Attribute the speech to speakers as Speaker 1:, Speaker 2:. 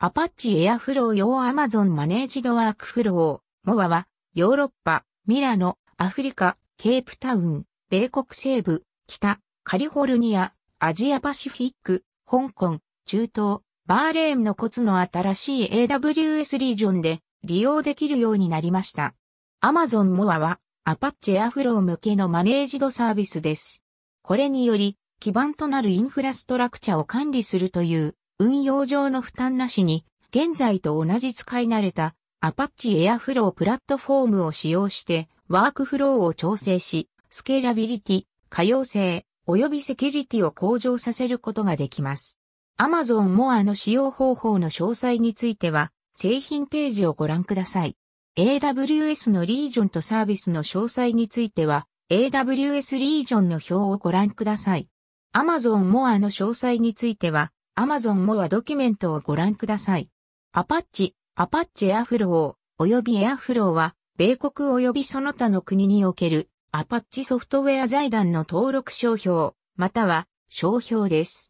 Speaker 1: アパッチエアフロー用 Amazon マネージドワークフロー。モアは、ヨーロッパ、ミラノ、アフリカ、ケープタウン、米国西部、北、カリフォルニア、アジアパシフィック、香港、中東、バーレーンの骨の新しい AWS リージョンで利用できるようになりました。Amazon モアは、アパッチエアフロー向けのマネージドサービスです。これにより、基盤となるインフラストラクチャを管理するという運用上の負担なしに、現在と同じ使い慣れた Apache Airflow プラットフォームを使用してワークフローを調整し、スケーラビリティ、可用性、及びセキュリティを向上させることができます。Amazon Moa の使用方法の詳細については、製品ページをご覧ください。AWS のリージョンとサービスの詳細については、AWS リージョンの表をご覧ください。Amazon Moa の詳細については、Amazon Moa ドキュメントをご覧ください。Apache Airflow 及び Airflow は、米国及びその他の国における Apache ソフトウェア財団の登録商標、または商標です。